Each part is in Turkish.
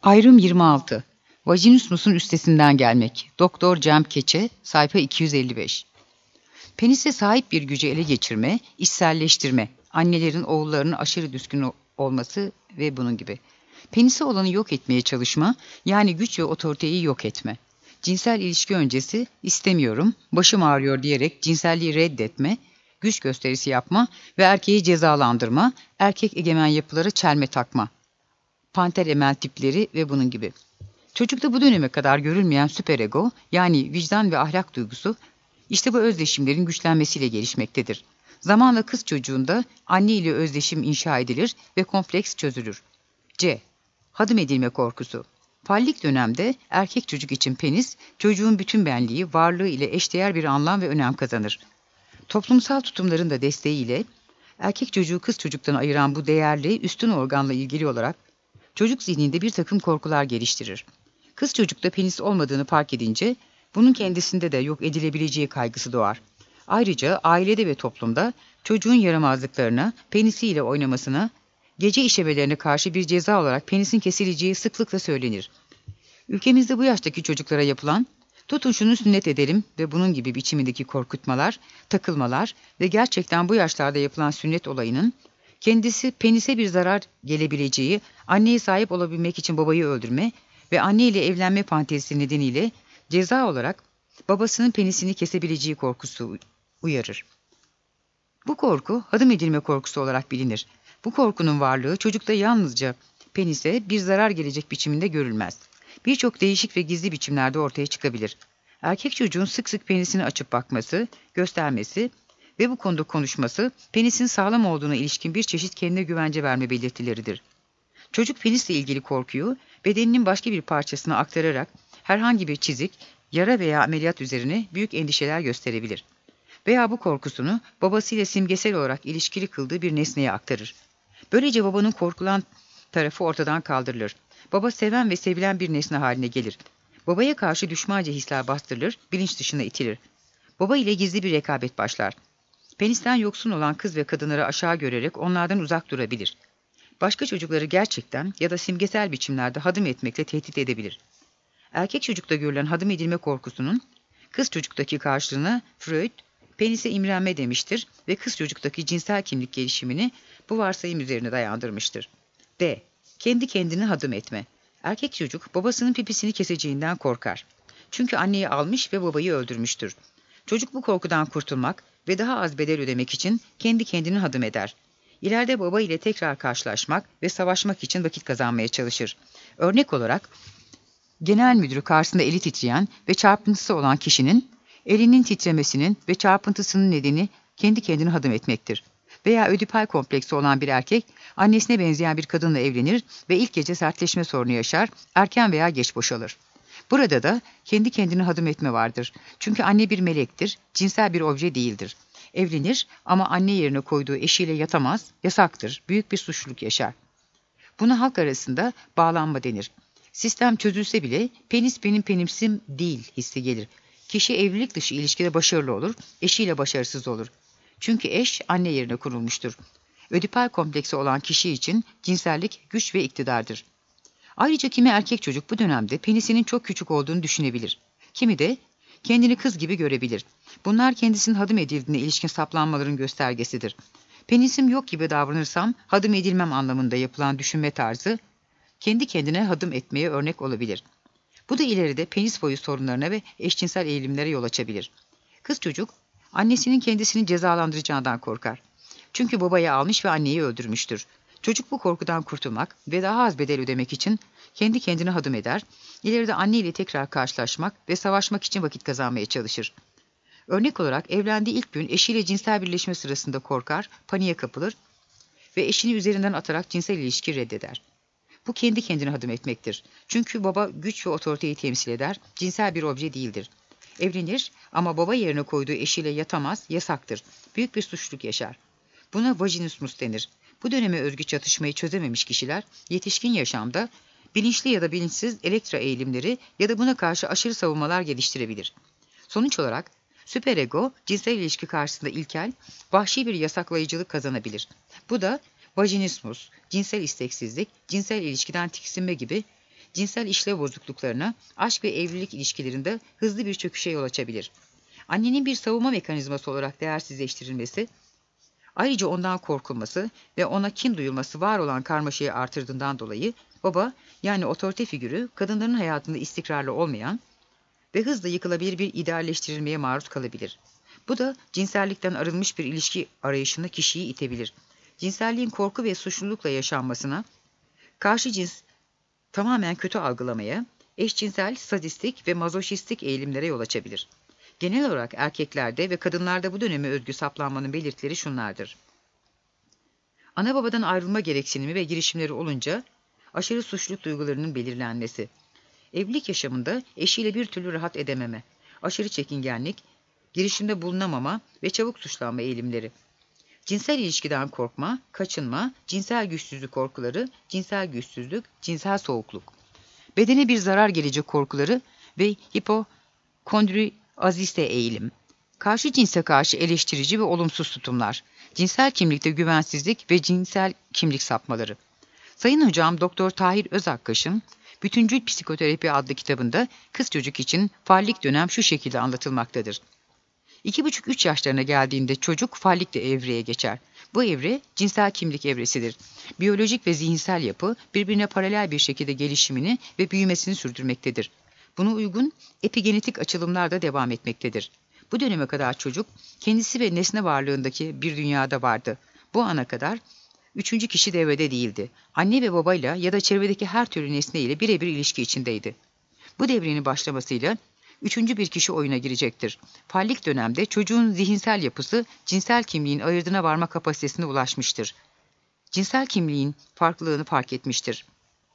Ayrım 26. Vajinismus'un üstesinden gelmek. Doktor Cem Keçe, sayfa 255. Penise sahip bir gücü ele geçirme, içselleştirme, annelerin oğullarının aşırı düşkün olması ve bunun gibi. Penise olanı yok etmeye çalışma, yani güç ve otoriteyi yok etme. Cinsel ilişki öncesi istemiyorum, başım ağrıyor diyerek cinselliği reddetme, güç gösterisi yapma ve erkeği cezalandırma, erkek egemen yapılara çelme takma. Panter emel tipleri ve bunun gibi. Çocukta bu döneme kadar görülmeyen süperego, yani vicdan ve ahlak duygusu, işte bu özdeşimlerin güçlenmesiyle gelişmektedir. Zamanla kız çocuğunda anne ile özdeşim inşa edilir ve kompleks çözülür. C. Hadım edilme korkusu. Fallik dönemde erkek çocuk için penis, çocuğun bütün benliği, varlığı ile eşdeğer bir anlam ve önem kazanır. Toplumsal tutumların da desteğiyle, erkek çocuğu kız çocuktan ayıran bu değerli, üstün organla ilgili olarak, çocuk zihninde bir takım korkular geliştirir. Kız çocukta penis olmadığını fark edince, bunun kendisinde de yok edilebileceği kaygısı doğar. Ayrıca ailede ve toplumda çocuğun yaramazlıklarına, penisiyle oynamasına, gece işemelerine karşı bir ceza olarak penisin kesileceği sıklıkla söylenir. Ülkemizde bu yaştaki çocuklara yapılan, tutun şunu sünnet edelim ve bunun gibi biçimindeki korkutmalar, takılmalar ve gerçekten bu yaşlarda yapılan sünnet olayının, kendisi penise bir zarar gelebileceği, anneye sahip olabilmek için babayı öldürme ve anne ile evlenme fantezisi nedeniyle ceza olarak babasının penisini kesebileceği korkusu uyarır. Bu korku hadım edilme korkusu olarak bilinir. Bu korkunun varlığı çocukta yalnızca penise bir zarar gelecek biçiminde görülmez. Birçok değişik ve gizli biçimlerde ortaya çıkabilir. Erkek çocuğun sık sık penisini açıp bakması, göstermesi ve bu konuda konuşması, penisin sağlam olduğuna ilişkin bir çeşit kendine güvence verme belirtileridir. Çocuk penisle ilgili korkuyu bedeninin başka bir parçasına aktararak herhangi bir çizik, yara veya ameliyat üzerine büyük endişeler gösterebilir. Veya bu korkusunu babasıyla simgesel olarak ilişkili kıldığı bir nesneye aktarır. Böylece babanın korkulan tarafı ortadan kaldırılır. Baba seven ve sevilen bir nesne haline gelir. Babaya karşı düşmanca hisler bastırılır, bilinç dışına itilir. Baba ile gizli bir rekabet başlar. Penisten yoksun olan kız ve kadınları aşağı görerek onlardan uzak durabilir. Başka çocukları gerçekten ya da simgesel biçimlerde hadım etmekle tehdit edebilir. Erkek çocukta görülen hadım edilme korkusunun kız çocuktaki karşılığına Freud, penise imrenme demiştir ve kız çocuktaki cinsel kimlik gelişimini bu varsayım üzerine dayandırmıştır. D. Kendi kendini hadım etme. Erkek çocuk babasının pipisini keseceğinden korkar. Çünkü anneyi almış ve babayı öldürmüştür. Çocuk bu korkudan kurtulmak ve daha az bedel ödemek için kendi kendini hadım eder. İleride baba ile tekrar karşılaşmak ve savaşmak için vakit kazanmaya çalışır. Örnek olarak, genel müdürü karşısında eli titreyen ve çarpıntısı olan kişinin, elinin titremesinin ve çarpıntısının nedeni kendi kendini hadım etmektir. Veya ödipal kompleksi olan bir erkek, annesine benzeyen bir kadınla evlenir ve ilk gece sertleşme sorunu yaşar, erken veya geç boşalır. Burada da kendi kendini hadım etme vardır. Çünkü anne bir melektir, cinsel bir obje değildir. Evlenir ama anne yerine koyduğu eşiyle yatamaz, yasaktır, büyük bir suçluluk yaşar. Buna halk arasında bağlanma denir. Sistem çözülse bile penis benim penimsim değil hissi gelir. Kişi evlilik dışı ilişkide başarılı olur, eşiyle başarısız olur. Çünkü eş anne yerine kurulmuştur. Ödipal kompleksi olan kişi için cinsellik güç ve iktidardır. Ayrıca kimi erkek çocuk bu dönemde penisinin çok küçük olduğunu düşünebilir. Kimi de kendini kız gibi görebilir. Bunlar kendisinin hadım edildiğine ilişkin saplanmaların göstergesidir. Penisim yok gibi davranırsam hadım edilmem anlamında yapılan düşünme tarzı, kendi kendine hadım etmeye örnek olabilir. Bu da ileride penis boyu sorunlarına ve eşcinsel eğilimlere yol açabilir. Kız çocuk, annesinin kendisini cezalandıracağından korkar. Çünkü babayı almış ve anneyi öldürmüştür. Çocuk bu korkudan kurtulmak ve daha az bedel ödemek için kendi kendine hadım eder, ileride anneyle tekrar karşılaşmak ve savaşmak için vakit kazanmaya çalışır. Örnek olarak evlendiği ilk gün eşiyle cinsel birleşme sırasında korkar, paniğe kapılır ve eşini üzerinden atarak cinsel ilişki reddeder. Bu kendi kendine hadım etmektir. Çünkü baba güç ve otoriteyi temsil eder, cinsel bir obje değildir. Evlenir ama baba yerine koyduğu eşiyle yatamaz, yasaktır. Büyük bir suçluluk yaşar. Buna vajinismus denir. Bu döneme özgü çatışmayı çözememiş kişiler, yetişkin yaşamda bilinçli ya da bilinçsiz elektra eğilimleri ya da buna karşı aşırı savunmalar geliştirebilir. Sonuç olarak, süperego, cinsel ilişki karşısında ilkel, vahşi bir yasaklayıcılık kazanabilir. Bu da vajinismus, cinsel isteksizlik, cinsel ilişkiden tiksinme gibi cinsel işlev bozukluklarına, aşk ve evlilik ilişkilerinde hızlı bir çöküşe yol açabilir. Annenin bir savunma mekanizması olarak değersizleştirilmesi, ayrıca ondan korkulması ve ona kin duyulması var olan karmaşayı artırdığından dolayı baba, yani otorite figürü, kadınların hayatında istikrarlı olmayan ve hızla yıkılabilir bir idealleştirilmeye maruz kalabilir. Bu da cinsellikten arınmış bir ilişki arayışına kişiyi itebilir. Cinselliğin korku ve suçlulukla yaşanmasına, karşı cins tamamen kötü algılamaya, eşcinsel, sadistik ve mazoşistik eğilimlere yol açabilir. Genel olarak erkeklerde ve kadınlarda bu döneme özgü saplanmanın belirtileri şunlardır. Ana babadan ayrılma gereksinimi ve girişimleri olunca aşırı suçluluk duygularının belirlenmesi, evlilik yaşamında eşiyle bir türlü rahat edememe, aşırı çekingenlik, girişimde bulunamama ve çabuk suçlanma eğilimleri, cinsel ilişkiden korkma, kaçınma, cinsel güçsüzlük korkuları, cinsel güçsüzlük, cinsel soğukluk, bedene bir zarar gelecek korkuları ve hipokondriaziste eğilim, karşı cinse karşı eleştirici ve olumsuz tutumlar, cinsel kimlikte güvensizlik ve cinsel kimlik sapmaları. Sayın Hocam Doktor Tahir Özakkaş'ın Bütüncül Psikoterapi adlı kitabında kız çocuk için fallik dönem şu şekilde anlatılmaktadır. 2,5-3 yaşlarına geldiğinde çocuk fallikle evreye geçer. Bu evre cinsel kimlik evresidir. Biyolojik ve zihinsel yapı birbirine paralel bir şekilde gelişimini ve büyümesini sürdürmektedir. Buna uygun epigenetik açılımlar da devam etmektedir. Bu döneme kadar çocuk kendisi ve nesne varlığındaki bir dünyada vardı. Bu ana kadar üçüncü kişi devrede değildi. Anne ve babayla ya da çevredeki her türlü nesne ile birebir ilişki içindeydi. Bu devrenin başlamasıyla üçüncü bir kişi oyuna girecektir. Fallik dönemde çocuğun zihinsel yapısı cinsel kimliğin ayırdına varma kapasitesine ulaşmıştır. Cinsel kimliğin farklılığını fark etmiştir.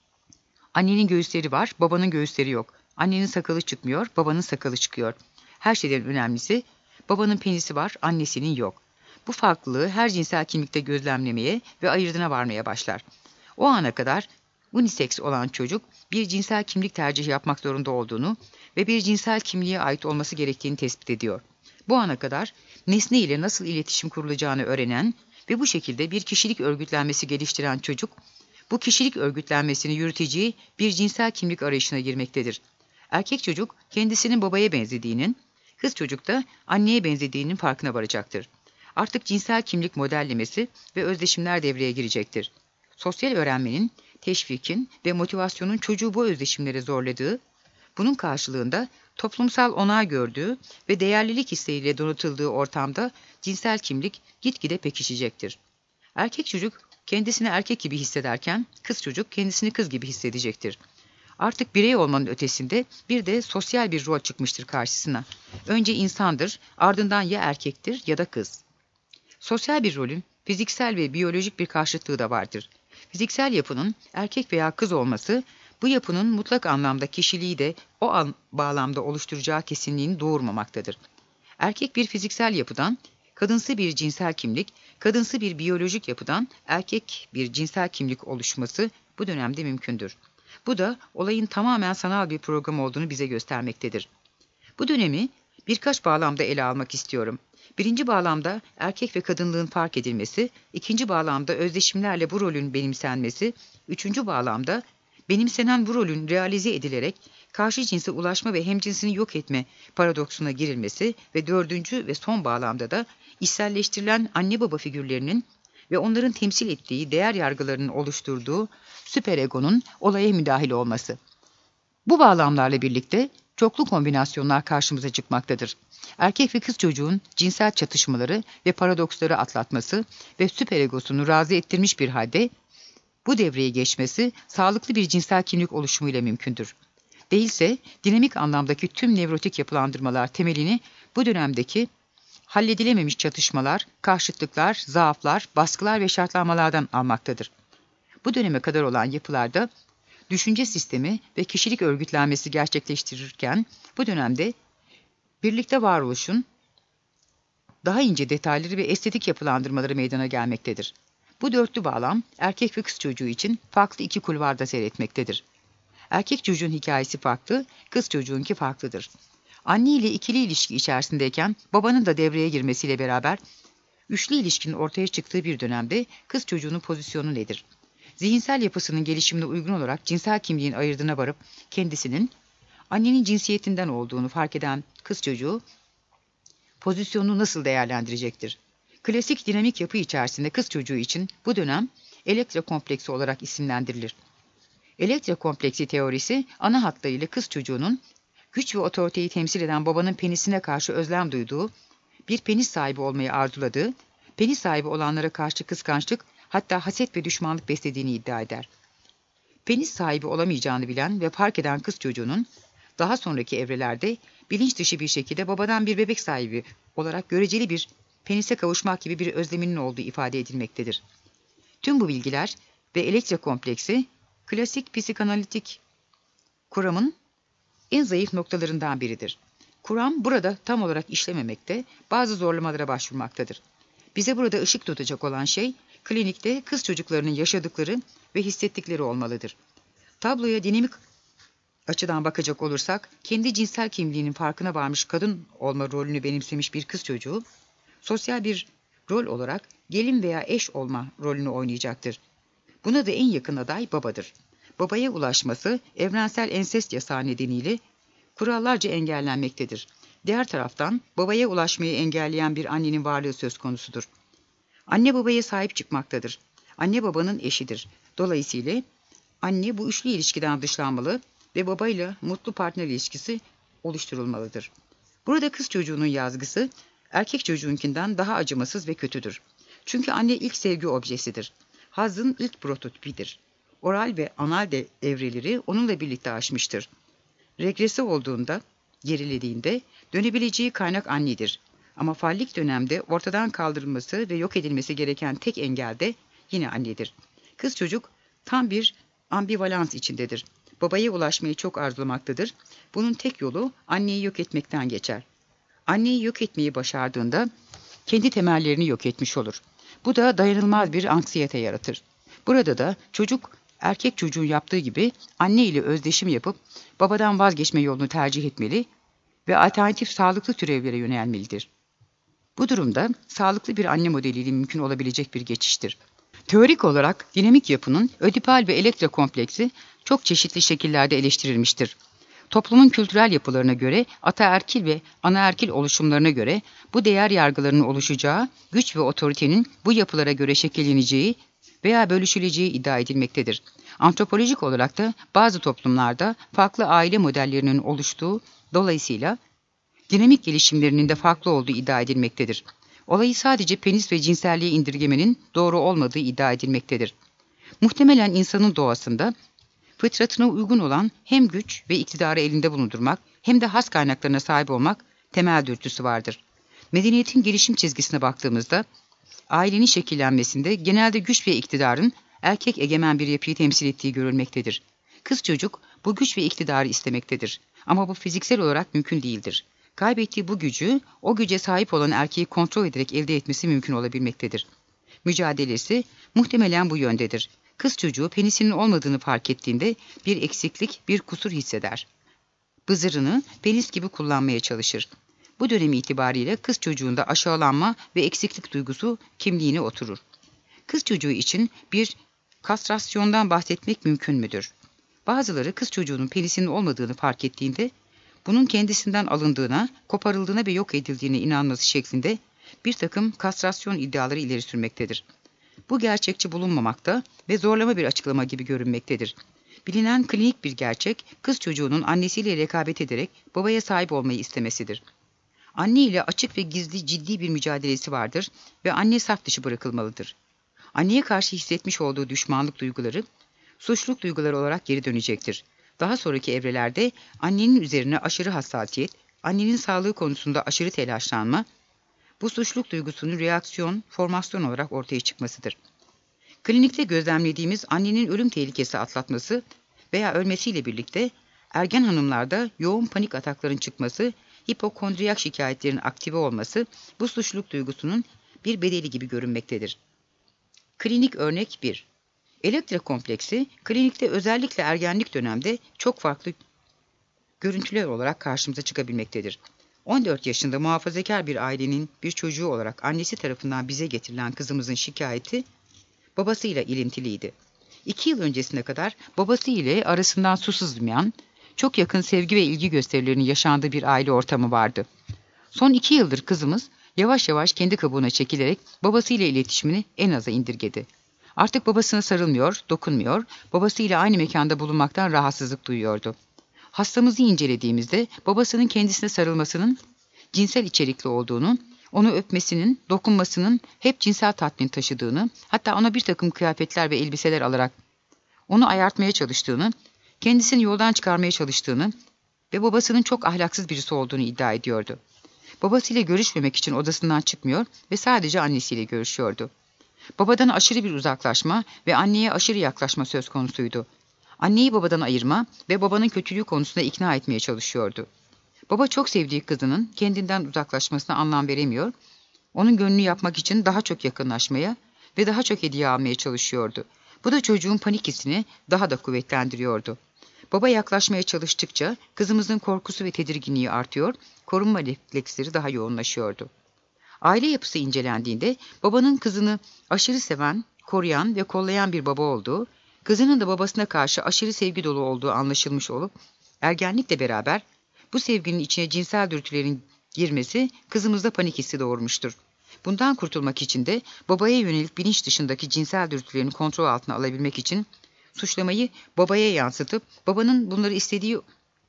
Annenin göğüsleri var, babanın göğüsleri yok. Annenin sakalı çıkmıyor, babanın sakalı çıkıyor. Her şeyden önemlisi, babanın penisi var, annesinin yok. Bu farklılığı her cinsel kimlikte gözlemlemeye ve ayırdına varmaya başlar. O ana kadar unisex olan çocuk bir cinsel kimlik tercihi yapmak zorunda olduğunu ve bir cinsel kimliğe ait olması gerektiğini tespit ediyor. Bu ana kadar nesne ile nasıl iletişim kurulacağını öğrenen ve bu şekilde bir kişilik örgütlenmesi geliştiren çocuk, bu kişilik örgütlenmesini yürüteceği bir cinsel kimlik arayışına girmektedir. Erkek çocuk kendisinin babaya benzediğinin, kız çocuk da anneye benzediğinin farkına varacaktır. Artık cinsel kimlik modellemesi ve özdeşimler devreye girecektir. Sosyal öğrenmenin, teşvikin ve motivasyonun çocuğu bu özdeşimlere zorladığı, bunun karşılığında toplumsal onay gördüğü ve değerlilik isteğiyle donatıldığı ortamda cinsel kimlik gitgide pekişecektir. Erkek çocuk kendisini erkek gibi hissederken kız çocuk kendisini kız gibi hissedecektir. Artık birey olmanın ötesinde bir de sosyal bir rol çıkmıştır karşısına. Önce insandır, ardından ya erkektir ya da kız. Sosyal bir rolün fiziksel ve biyolojik bir karşıtlığı da vardır. Fiziksel yapının erkek veya kız olması, bu yapının mutlak anlamda kişiliği de o bağlamda oluşturacağı kesinliğini doğurmamaktadır. Erkek bir fiziksel yapıdan, kadınsı bir cinsel kimlik, kadınsı bir biyolojik yapıdan erkek bir cinsel kimlik oluşması bu dönemde mümkündür. Bu da olayın tamamen sanal bir program olduğunu bize göstermektedir. Bu dönemi birkaç bağlamda ele almak istiyorum. Birinci bağlamda erkek ve kadınlığın fark edilmesi, ikinci bağlamda özdeşimlerle bu rolün benimsenmesi, üçüncü bağlamda benimsenen bu rolün realize edilerek karşı cinse ulaşma ve hemcinsini yok etme paradoksuna girilmesi ve dördüncü ve son bağlamda da içselleştirilen anne baba figürlerinin ve onların temsil ettiği değer yargılarının oluşturduğu süperegonun olaya müdahil olması. Bu bağlamlarla birlikte çoklu kombinasyonlar karşımıza çıkmaktadır. Erkek ve kız çocuğun cinsel çatışmaları ve paradoksları atlatması ve süperegosunu razı ettirmiş bir halde bu devreye geçmesi sağlıklı bir cinsel kimlik oluşumuyla mümkündür. Değilse dinamik anlamdaki tüm nevrotik yapılandırmalar temelini bu dönemdeki halledilememiş çatışmalar, karşıtlıklar, zaaflar, baskılar ve şartlanmalardan almaktadır. Bu döneme kadar olan yapılarda düşünce sistemi ve kişilik örgütlenmesi gerçekleştirirken bu dönemde birlikte varoluşun daha ince detayları ve estetik yapılandırmaları meydana gelmektedir. Bu dörtlü bağlam erkek ve kız çocuğu için farklı iki kulvarda seyretmektedir. Erkek çocuğun hikayesi farklı, kız çocuğunki farklıdır. Anne ile ikili ilişki içerisindeyken babanın da devreye girmesiyle beraber üçlü ilişkinin ortaya çıktığı bir dönemde kız çocuğunun pozisyonu nedir? Zihinsel yapısının gelişimine uygun olarak cinsel kimliğin ayırdığına varıp kendisinin annenin cinsiyetinden olduğunu fark eden kız çocuğu pozisyonunu nasıl değerlendirecektir? Klasik dinamik yapı içerisinde kız çocuğu için bu dönem Elektra kompleksi olarak isimlendirilir. Elektra kompleksi teorisi ana hatlarıyla kız çocuğunun güç ve otoriteyi temsil eden babanın penisine karşı özlem duyduğu, bir penis sahibi olmayı arzuladığı, penis sahibi olanlara karşı kıskançlık, hatta haset ve düşmanlık beslediğini iddia eder. Penis sahibi olamayacağını bilen ve fark eden kız çocuğunun daha sonraki evrelerde bilinç dışı bir şekilde babadan bir bebek sahibi olarak göreceli bir penise kavuşmak gibi bir özleminin olduğu ifade edilmektedir. Tüm bu bilgiler ve Elektra kompleksi, klasik psikanalitik kuramın en zayıf noktalarından biridir. Kuram burada tam olarak işlememekte, bazı zorlamalara başvurmaktadır. Bize burada ışık tutacak olan şey, klinikte kız çocuklarının yaşadıkları ve hissettikleri olmalıdır. Tabloya dinamik açıdan bakacak olursak, kendi cinsel kimliğinin farkına varmış kadın olma rolünü benimsemiş bir kız çocuğu, sosyal bir rol olarak gelin veya eş olma rolünü oynayacaktır. Buna da en yakın aday babadır. Babaya ulaşması evrensel ensest yasağı nedeniyle kurallarca engellenmektedir. Diğer taraftan babaya ulaşmayı engelleyen bir annenin varlığı söz konusudur. Anne babaya sahip çıkmaktadır. Anne babanın eşidir. Dolayısıyla anne bu üçlü ilişkiden dışlanmalı ve babayla mutlu partner ilişkisi oluşturulmalıdır. Burada kız çocuğunun yazgısı erkek çocuğunkinden daha acımasız ve kötüdür. Çünkü anne ilk sevgi objesidir. Hazın ilk prototipidir. Oral ve anal evreleri onunla birlikte aşmıştır. Regresi olduğunda, gerilediğinde dönebileceği kaynak annedir. Ama fallik dönemde ortadan kaldırılması ve yok edilmesi gereken tek engel de yine annedir. Kız çocuk tam bir ambivalans içindedir. Babaya ulaşmayı çok arzulamaktadır. Bunun tek yolu anneyi yok etmekten geçer. Anneyi yok etmeyi başardığında kendi temellerini yok etmiş olur. Bu da dayanılmaz bir anksiyete yaratır. Burada da çocuk erkek çocuğun yaptığı gibi anne ile özdeşim yapıp babadan vazgeçme yolunu tercih etmeli ve alternatif sağlıklı türevlere yönelmelidir. Bu durumda sağlıklı bir anne modeliyle mümkün olabilecek bir geçiştir. Teorik olarak dinamik yapının ödipal ve elektra kompleksi çok çeşitli şekillerde eleştirilmiştir. Toplumun kültürel yapılarına göre, ataerkil ve anaerkil oluşumlarına göre bu değer yargılarının oluşacağı, güç ve otoritenin bu yapılara göre şekilleneceği veya bölüşüleceği iddia edilmektedir. Antropolojik olarak da bazı toplumlarda farklı aile modellerinin oluştuğu, dolayısıyla dinamik gelişimlerinin de farklı olduğu iddia edilmektedir. Olayı sadece penis ve cinselliğe indirgemenin doğru olmadığı iddia edilmektedir. Muhtemelen insanın doğasında fıtratına uygun olan hem güç ve iktidarı elinde bulundurmak hem de has kaynaklarına sahip olmak temel dürtüsü vardır. Medeniyetin gelişim çizgisine baktığımızda ailenin şekillenmesinde genelde güç ve iktidarın erkek egemen bir yapıyı temsil ettiği görülmektedir. Kız çocuk bu güç ve iktidarı istemektedir. Ama bu fiziksel olarak mümkün değildir. Kaybettiği bu gücü, o güce sahip olan erkeği kontrol ederek elde etmesi mümkün olabilmektedir. Mücadelesi muhtemelen bu yöndedir. Kız çocuğu penisinin olmadığını fark ettiğinde bir eksiklik, bir kusur hisseder. Bızırını penis gibi kullanmaya çalışır. Bu dönem itibariyle kız çocuğunda aşağılanma ve eksiklik duygusu kimliğine oturur. Kız çocuğu için bir kastrasyondan bahsetmek mümkün müdür? Bazıları kız çocuğunun penisinin olmadığını fark ettiğinde bunun kendisinden alındığına, koparıldığına ve yok edildiğine inanması şeklinde bir takım kastrasyon iddiaları ileri sürmektedir. Bu gerçekçi bulunmamakta ve zorlama bir açıklama gibi görünmektedir. Bilinen klinik bir gerçek, kız çocuğunun annesiyle rekabet ederek babaya sahip olmayı istemesidir. Anne ile açık ve gizli ciddi bir mücadelesi vardır ve anne saf dışı bırakılmalıdır. Anneye karşı hissetmiş olduğu düşmanlık duyguları, suçluluk duyguları olarak geri dönecektir. Daha sonraki evrelerde annenin üzerine aşırı hassasiyet, annenin sağlığı konusunda aşırı telaşlanma, bu suçluluk duygusunun reaksiyon, formasyon olarak ortaya çıkmasıdır. Klinikte gözlemlediğimiz annenin ölüm tehlikesi atlatması veya ölmesiyle birlikte ergen hanımlarda yoğun panik atakların çıkması, hipokondriyak şikayetlerin aktive olması bu suçluluk duygusunun bir bedeli gibi görünmektedir. Klinik örnek 1. Elektra kompleksi, klinikte özellikle ergenlik dönemde çok farklı görüntüler olarak karşımıza çıkabilmektedir. 14 yaşında muhafazakar bir ailenin bir çocuğu olarak annesi tarafından bize getirilen kızımızın şikayeti babasıyla ilintiliydi. 2 yıl öncesine kadar babası ile arasından su sızmayan, çok yakın sevgi ve ilgi gösterilerinin yaşandığı bir aile ortamı vardı. Son 2 yıldır kızımız yavaş yavaş kendi kabuğuna çekilerek babasıyla iletişimini en aza indirgedi. Artık babasına sarılmıyor, dokunmuyor, babasıyla aynı mekanda bulunmaktan rahatsızlık duyuyordu. Hastamızı incelediğimizde babasının kendisine sarılmasının cinsel içerikli olduğunu, onu öpmesinin, dokunmasının hep cinsel tatmin taşıdığını, hatta ona bir takım kıyafetler ve elbiseler alarak onu ayartmaya çalıştığını, kendisini yoldan çıkarmaya çalıştığını ve babasının çok ahlaksız birisi olduğunu iddia ediyordu. Babasıyla görüşmemek için odasından çıkmıyor ve sadece annesiyle görüşüyordu. Babadan aşırı bir uzaklaşma ve anneye aşırı yaklaşma söz konusuydu. Anneyi babadan ayırma ve babanın kötülüğü konusunda ikna etmeye çalışıyordu. Baba çok sevdiği kızının kendinden uzaklaşmasına anlam veremiyor, onun gönlünü yapmak için daha çok yakınlaşmaya ve daha çok hediye almaya çalışıyordu. Bu da çocuğun panik hissini daha da kuvvetlendiriyordu. Baba yaklaşmaya çalıştıkça kızımızın korkusu ve tedirginliği artıyor, korunma refleksleri daha yoğunlaşıyordu. Aile yapısı incelendiğinde babanın kızını aşırı seven, koruyan ve kollayan bir baba olduğu, kızının da babasına karşı aşırı sevgi dolu olduğu anlaşılmış olup, ergenlikle beraber bu sevginin içine cinsel dürtülerin girmesi kızımızda panik hissi doğurmuştur. Bundan kurtulmak için de babaya yönelik bilinç dışındaki cinsel dürtülerini kontrol altına alabilmek için suçlamayı babaya yansıtıp babanın bunları istediği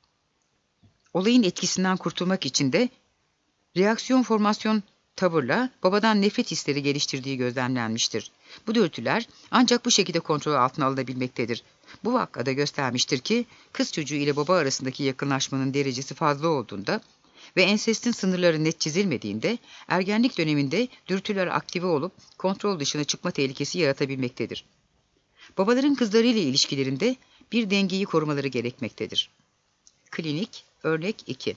olayın etkisinden kurtulmak için de reaksiyon formasyon tavırla babadan nefret hisleri geliştirdiği gözlemlenmiştir. Bu dürtüler ancak bu şekilde kontrol altına alınabilmektedir. Bu vakada göstermiştir ki kız çocuğu ile baba arasındaki yakınlaşmanın derecesi fazla olduğunda ve ensestin sınırları net çizilmediğinde ergenlik döneminde dürtüler aktive olup kontrol dışına çıkma tehlikesi yaratabilmektedir. Babaların kızlarıyla ilişkilerinde bir dengeyi korumaları gerekmektedir. Klinik örnek 2.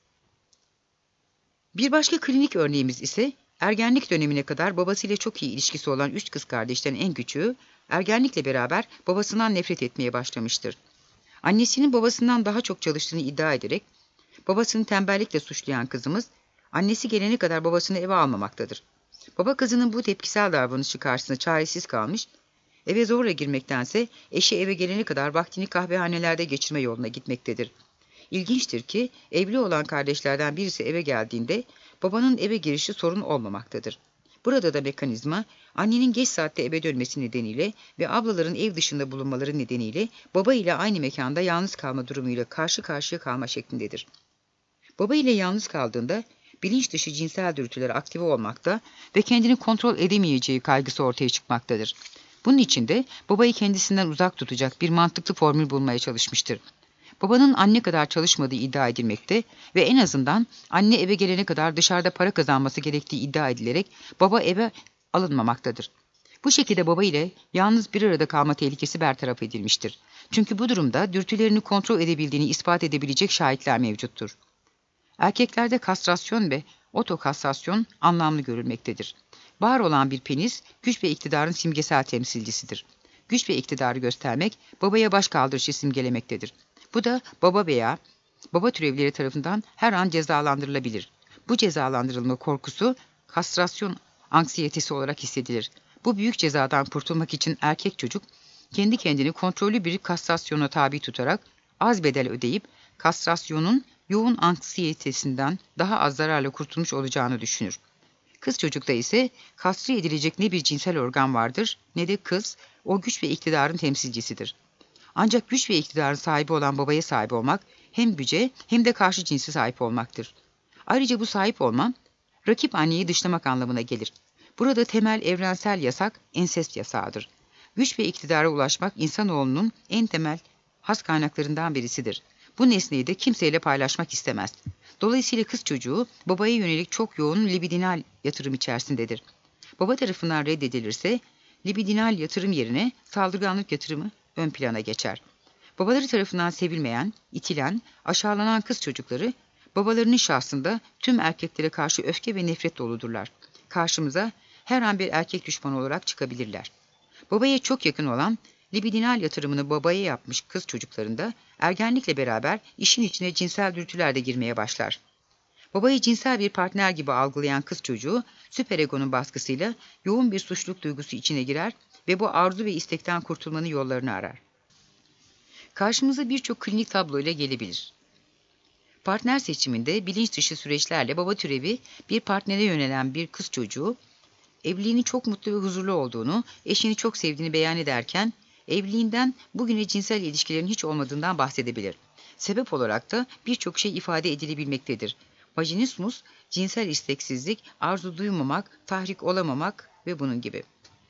Bir başka klinik örneğimiz ise ergenlik dönemine kadar babasıyla çok iyi ilişkisi olan 3 kız kardeşten en küçüğü ergenlikle beraber babasından nefret etmeye başlamıştır. Annesinin babasından daha çok çalıştığını iddia ederek babasını tembellikle suçlayan kızımız annesi gelene kadar babasını eve almamaktadır. Baba kızının bu tepkisel davranışı karşısında çaresiz kalmış, eve zorla girmektense eşi eve gelene kadar vaktini kahvehanelerde geçirme yoluna gitmektedir. İlginçtir ki evli olan kardeşlerden birisi eve geldiğinde babanın eve girişi sorun olmamaktadır. Burada da mekanizma annenin geç saatte eve dönmesi nedeniyle ve ablaların ev dışında bulunmaları nedeniyle baba ile aynı mekanda yalnız kalma durumuyla karşı karşıya kalma şeklindedir. Baba ile yalnız kaldığında bilinç dışı cinsel dürtüleri aktive olmakta ve kendini kontrol edemeyeceği kaygısı ortaya çıkmaktadır. Bunun için de babayı kendisinden uzak tutacak bir mantıklı formül bulmaya çalışmıştır. Babanın anne kadar çalışmadığı iddia edilmekte ve en azından anne eve gelene kadar dışarıda para kazanması gerektiği iddia edilerek baba eve alınmamaktadır. Bu şekilde baba ile yalnız bir arada kalma tehlikesi bertaraf edilmiştir. Çünkü bu durumda dürtülerini kontrol edebildiğini ispat edebilecek şahitler mevcuttur. Erkeklerde kastrasyon ve otokastrasyon anlamlı görülmektedir. Var olan bir penis, güç ve iktidarın simgesel temsilcisidir. Güç ve iktidarı göstermek, babaya başkaldırışı simgelemektedir. Bu da baba veya baba türevleri tarafından her an cezalandırılabilir. Bu cezalandırılma korkusu, kastrasyon anksiyetesi olarak hissedilir. Bu büyük cezadan kurtulmak için erkek çocuk, kendi kendini kontrollü bir kastrasyona tabi tutarak az bedel ödeyip kastrasyonun yoğun anksiyetesinden daha az zararla kurtulmuş olacağını düşünür. Kız çocukta ise kastre edilecek ne bir cinsel organ vardır ne de kız o güç ve iktidarın temsilcisidir. Ancak güç ve iktidarın sahibi olan babaya sahip olmak hem güce hem de karşı cinsi sahip olmaktır. Ayrıca bu sahip olma, rakip anneyi dışlamak anlamına gelir. Burada temel evrensel yasak ensest yasağıdır. Güç ve iktidara ulaşmak insanoğlunun en temel has kaynaklarından birisidir. Bu nesneyi de kimseyle paylaşmak istemez. Dolayısıyla kız çocuğu babaya yönelik çok yoğun libidinal yatırım içerisindedir. Baba tarafından reddedilirse libidinal yatırım yerine saldırganlık yatırımı ön plana geçer. Babaları tarafından sevilmeyen, itilen, aşağılanan kız çocukları babalarının şahsında tüm erkeklere karşı öfke ve nefret doludurlar. Karşımıza her an bir erkek düşmanı olarak çıkabilirler. Babaya çok yakın olan libidinal yatırımını babaya yapmış kız çocuklarında ergenlikle beraber işin içine cinsel dürtüler de girmeye başlar. Babayı cinsel bir partner gibi algılayan kız çocuğu süperegonun baskısıyla yoğun bir suçluluk duygusu içine girer ve bu arzu ve istekten kurtulmanın yollarını arar. Karşımıza birçok klinik tablo ile gelebilir. Partner seçiminde bilinç dışı süreçlerle baba türevi bir partnere yönelen bir kız çocuğu, evliliğinin çok mutlu ve huzurlu olduğunu, eşini çok sevdiğini beyan ederken, evliliğinden bugüne cinsel ilişkilerin hiç olmadığından bahsedebilir. Sebep olarak da birçok şey ifade edilebilmektedir. Vajinismus, cinsel isteksizlik, arzu duymamak, tahrik olamamak ve bunun gibi.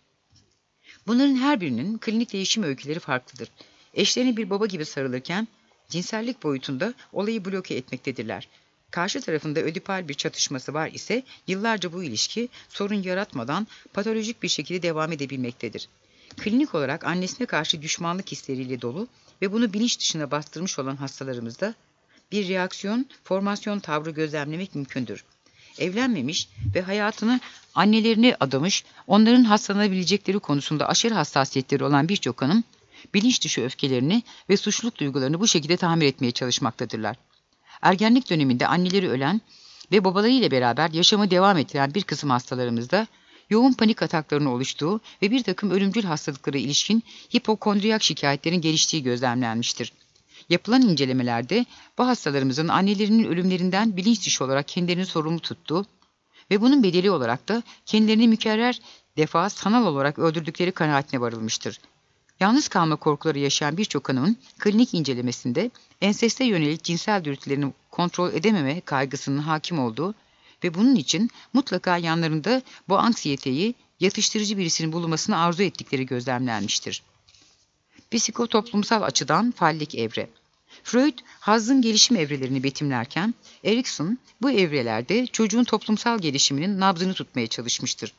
Bunların her birinin klinik değişim öyküleri farklıdır. Eşlerine bir baba gibi sarılırken, cinsellik boyutunda olayı bloke etmektedirler. Karşı tarafında ödipal bir çatışması var ise yıllarca bu ilişki sorun yaratmadan patolojik bir şekilde devam edebilmektedir. Klinik olarak annesine karşı düşmanlık hisleriyle dolu ve bunu bilinç dışına bastırmış olan hastalarımızda bir reaksiyon, formasyon tavrı gözlemlemek mümkündür. Evlenmemiş ve hayatını annelerine adamış, onların hastalanabilecekleri konusunda aşırı hassasiyetleri olan birçok hanım, bilinç dışı öfkelerini ve suçluluk duygularını bu şekilde tamir etmeye çalışmaktadırlar. Ergenlik döneminde anneleri ölen ve babalarıyla beraber yaşamı devam ettiren bir kısım hastalarımızda yoğun panik ataklarının oluştuğu ve bir takım ölümcül hastalıklara ilişkin hipokondriyak şikayetlerin geliştiği gözlemlenmiştir. Yapılan incelemelerde bu hastalarımızın annelerinin ölümlerinden bilinç dışı olarak kendilerini sorumlu tuttuğu ve bunun bedeli olarak da kendilerini mükerrer defa sanal olarak öldürdükleri kanaatine varılmıştır. Yalnız kalma korkuları yaşayan birçok hanımın klinik incelemesinde enseste yönelik cinsel dürtülerini kontrol edememe kaygısının hakim olduğu ve bunun için mutlaka yanlarında bu anksiyeteyi yatıştırıcı birisinin bulunmasını arzu ettikleri gözlemlenmiştir. Psikotoplumsal açıdan fallik evre. Freud, hazzın gelişim evrelerini betimlerken, Erikson bu evrelerde çocuğun toplumsal gelişiminin nabzını tutmaya çalışmıştır.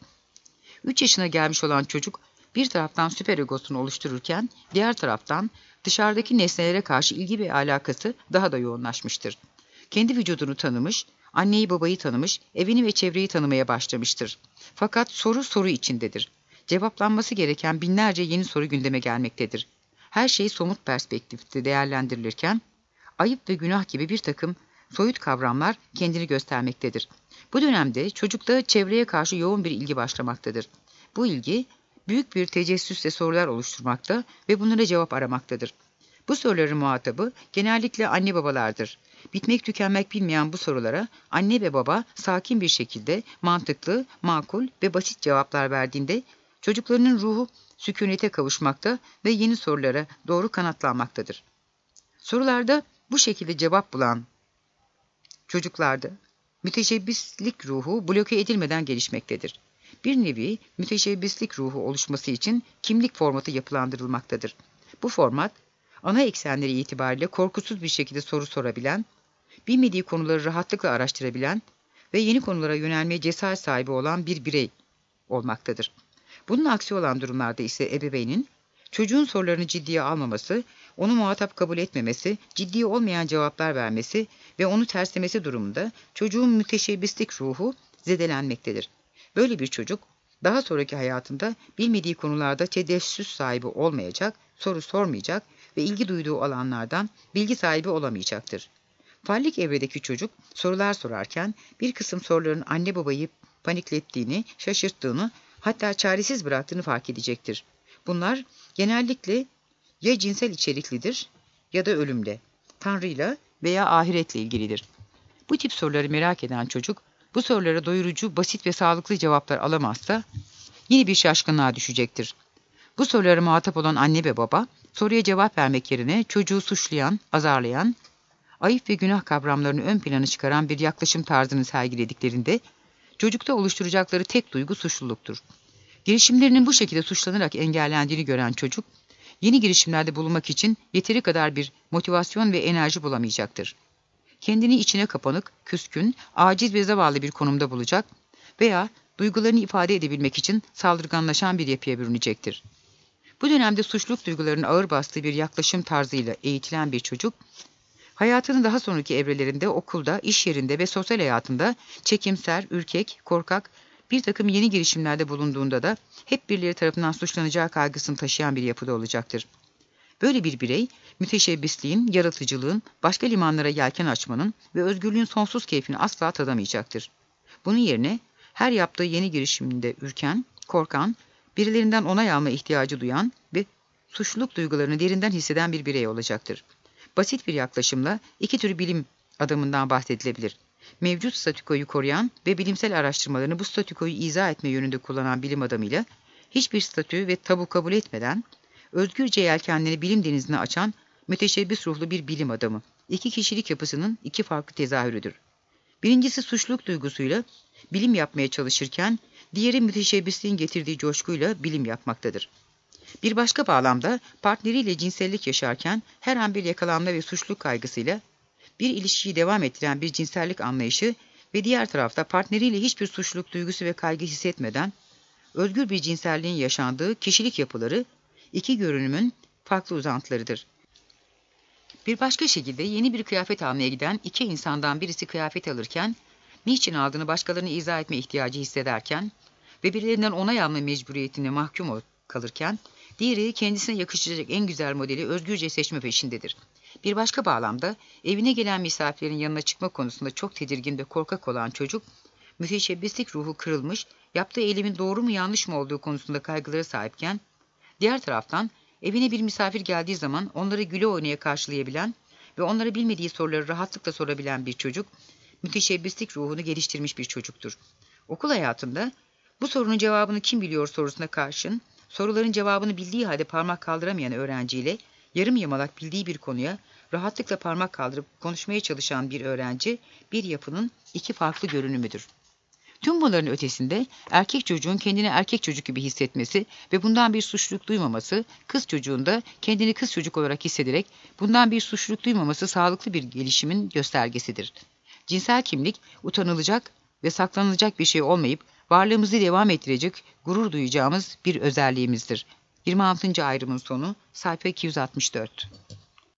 3 yaşına gelmiş olan çocuk, bir taraftan süperegosunu oluştururken, diğer taraftan dışarıdaki nesnelere karşı ilgi ve alakası daha da yoğunlaşmıştır. Kendi vücudunu tanımış, anneyi babayı tanımış, evini ve çevreyi tanımaya başlamıştır. Fakat soru içindedir. Cevaplanması gereken binlerce yeni soru gündeme gelmektedir. Her şey somut perspektifte değerlendirilirken, ayıp ve günah gibi bir takım soyut kavramlar kendini göstermektedir. Bu dönemde çocukta çevreye karşı yoğun bir ilgi başlamaktadır. Bu ilgi, büyük bir tecessüsle sorular oluşturmakta ve bunlara cevap aramaktadır. Bu soruların muhatabı genellikle anne babalardır. Bitmek tükenmek bilmeyen bu sorulara anne ve baba sakin bir şekilde mantıklı, makul ve basit cevaplar verdiğinde çocuklarının ruhu sükunete kavuşmakta ve yeni sorulara doğru kanatlanmaktadır. Sorularda bu şekilde cevap bulan çocuklarda müteşebbislik ruhu bloke edilmeden gelişmektedir. Bir nevi müteşebbislik ruhu oluşması için kimlik formatı yapılandırılmaktadır. Bu format, ana eksenleri itibariyle korkusuz bir şekilde soru sorabilen, bilmediği konuları rahatlıkla araştırabilen ve yeni konulara yönelmeye cesaret sahibi olan bir birey olmaktadır. Bunun aksi olan durumlarda ise ebeveynin, çocuğun sorularını ciddiye almaması, onu muhatap kabul etmemesi, ciddi olmayan cevaplar vermesi ve onu terslemesi durumunda çocuğun müteşebbislik ruhu zedelenmektedir. Böyle bir çocuk, daha sonraki hayatında bilmediği konularda tedessüs sahibi olmayacak, soru sormayacak ve ilgi duyduğu alanlardan bilgi sahibi olamayacaktır. Fallik evredeki çocuk sorular sorarken bir kısım soruların anne babayı paniklettiğini, şaşırttığını, hatta çaresiz bıraktığını fark edecektir. Bunlar genellikle ya cinsel içeriklidir ya da ölümle, Tanrı'yla veya ahiretle ilgilidir. Bu tip soruları merak eden çocuk, bu sorulara doyurucu, basit ve sağlıklı cevaplar alamazsa yine bir şaşkınlığa düşecektir. Bu sorulara muhatap olan anne ve baba, soruya cevap vermek yerine çocuğu suçlayan, azarlayan, ayıp ve günah kavramlarını ön plana çıkaran bir yaklaşım tarzını sergilediklerinde, çocukta oluşturacakları tek duygu suçluluktur. Girişimlerinin bu şekilde suçlanarak engellendiğini gören çocuk, yeni girişimlerde bulunmak için yeteri kadar bir motivasyon ve enerji bulamayacaktır. Kendini içine kapanık, küskün, aciz ve zavallı bir konumda bulacak veya duygularını ifade edebilmek için saldırganlaşan bir yapıya bürünecektir. Bu dönemde suçluluk duygularının ağır bastığı bir yaklaşım tarzıyla eğitilen bir çocuk, hayatının daha sonraki evrelerinde okulda, iş yerinde ve sosyal hayatında çekimser, ürkek, korkak, bir takım yeni girişimlerde bulunduğunda da hep birileri tarafından suçlanacağı kaygısını taşıyan bir yapıda olacaktır. Böyle bir birey, müteşebbisliğin, yaratıcılığın, başka limanlara yelken açmanın ve özgürlüğün sonsuz keyfini asla tadamayacaktır. Bunun yerine her yaptığı yeni girişiminde ürken, korkan, birilerinden onay alma ihtiyacı duyan ve suçluluk duygularını derinden hisseden bir birey olacaktır. Basit bir yaklaşımla iki tür bilim adamından bahsedilebilir. Mevcut statükoyu koruyan ve bilimsel araştırmalarını bu statükoyu izah etme yönünde kullanan bilim adamıyla hiçbir statü ve tabu kabul etmeden özgürce yelkenlerini bilim denizine açan müteşebbis ruhlu bir bilim adamı. İki kişilik yapısının iki farklı tezahürüdür. Birincisi suçluluk duygusuyla bilim yapmaya çalışırken, diğeri müteşebbisliğin getirdiği coşkuyla bilim yapmaktadır. Bir başka bağlamda partneriyle cinsellik yaşarken her an bir yakalanma ve suçluluk kaygısıyla bir ilişkiyi devam ettiren bir cinsellik anlayışı ve diğer tarafta partneriyle hiçbir suçluluk duygusu ve kaygı hissetmeden özgür bir cinselliğin yaşandığı kişilik yapıları iki görünümün farklı uzantılarıdır. Bir başka şekilde yeni bir kıyafet almaya giden iki insandan birisi kıyafet alırken, niçin aldığını başkalarına izah etme ihtiyacı hissederken ve birilerinden onay alma mecburiyetine mahkum kalırken, diğeri kendisine yakışacak en güzel modeli özgürce seçme peşindedir. Bir başka bağlamda evine gelen misafirlerin yanına çıkma konusunda çok tedirgin ve korkak olan çocuk, müteşebbislik ruhu kırılmış, yaptığı eylemin doğru mu yanlış mı olduğu konusunda kaygılara sahipken, diğer taraftan evine bir misafir geldiği zaman onları güle oynaya karşılayabilen ve onlara bilmediği soruları rahatlıkla sorabilen bir çocuk, müteşebbislik ruhunu geliştirmiş bir çocuktur. Okul hayatında bu sorunun cevabını kim biliyor sorusuna karşın, soruların cevabını bildiği halde parmak kaldıramayan öğrenciyle yarım yamalak bildiği bir konuya rahatlıkla parmak kaldırıp konuşmaya çalışan bir öğrenci, bir yapının iki farklı görünümüdür. Tüm bunların ötesinde erkek çocuğun kendini erkek çocuk gibi hissetmesi ve bundan bir suçluluk duymaması, kız çocuğun da kendini kız çocuk olarak hissederek bundan bir suçluluk duymaması sağlıklı bir gelişimin göstergesidir. Cinsel kimlik utanılacak ve saklanılacak bir şey olmayıp varlığımızı devam ettirecek, gurur duyacağımız bir özelliğimizdir. 26. ayrımın sonu, sayfa 264.